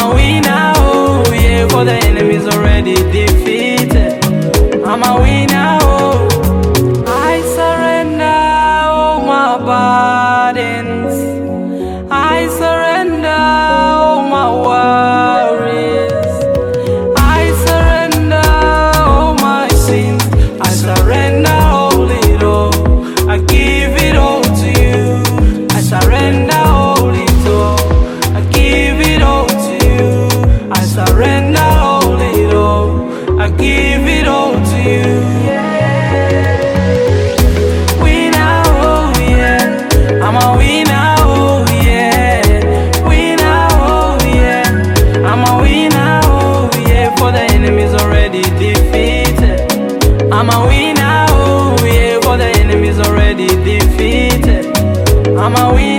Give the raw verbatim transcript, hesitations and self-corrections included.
a winner, oh yeah, for the enemy's already defeated. I'm a winner, oh. I surrender all my burdens. I surrender all my worries. I surrender all my sins. I surrender all it all. I give it all to you. I surrender all it all. I give it all to you. I surrender all it all. I give it all to you. Winner, oh yeah. I'm a winner, oh yeah. Winner, oh yeah. I'm a winner, oh yeah. For the enemy's already defeated. I'm a winner, oh yeah. For the enemy's already defeated. I'm a winner.